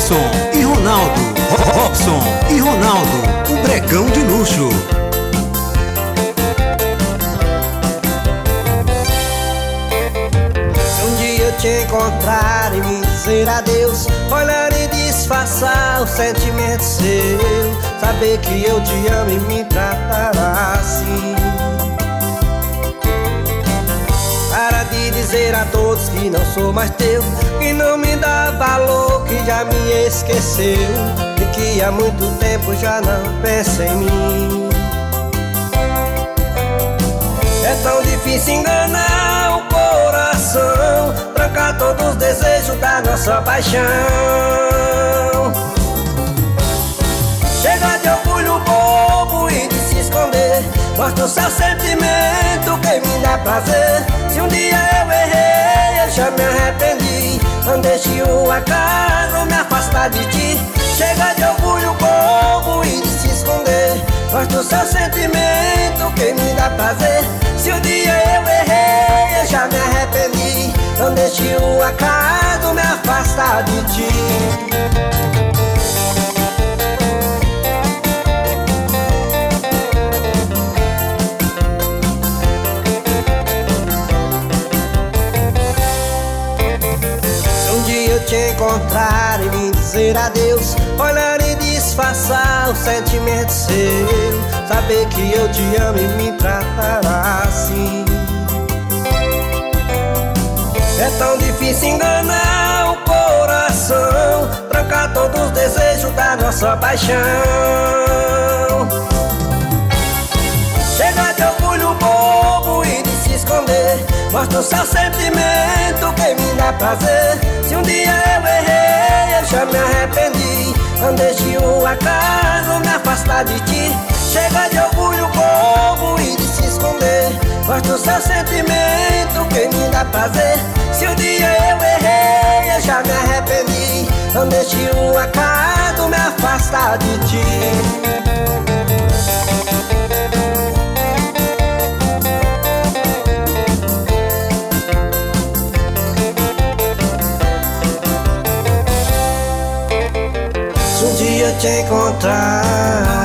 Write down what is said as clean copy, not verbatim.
Robson e Ronaldo. Robson e Ronaldo, o bregão de luxo. Se um dia eu te encontrar e me dizer adeus, olhar e disfarçar o sentimento seu, saber que eu te amo e me tratar assim. Para de dizer a todos que não sou mais teu, que não me dá valor, que já me esqueceu e que há muito tempo já não pensa em mim. É tão difícil enganar o coração, trancar todos os desejos da nossa paixão. Chega de orgulho bobo e de se esconder, mostra o seu sentimento que me dá prazer. Se um dia eu errei, eu já me arrependi, não deixe o acaso me afastar de ti. Chega de orgulho bobo e de se esconder, mostra o seu sentimento que me dá prazer. Se um dia eu errei, eu já me arrependi, não deixe o acaso me afastar de ti. Eu te encontrar e me dizer adeus, olhar e disfarçar o sentimento seu, saber que eu te amo e me tratar assim. É tão difícil enganar o coração, trancar todos os desejos da nossa paixão. Chega de orgulho bobo e de se esconder, mostra o seu sentimento que me dá prazer. Se um dia eu errei, eu já me arrependi, não deixe o acaso me afastar de ti. Chega de orgulho bobo e de se esconder, mostra o seu sentimento que me dá prazer. Se um dia eu errei, eu já me arrependi, não deixe o acaso me afastar de ti. Se um dia te encontrar